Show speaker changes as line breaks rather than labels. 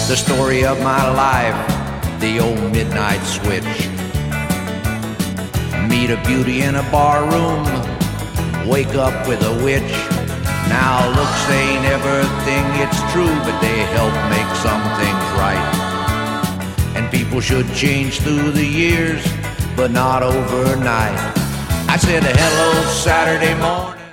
The story of my life, the old midnight switch. Meet a beauty in a bar room, wake up with a witch. Now looks ain't everything, it's true, but they help make some things right. And people should change through the years, but not overnight. I said hello Saturday morning.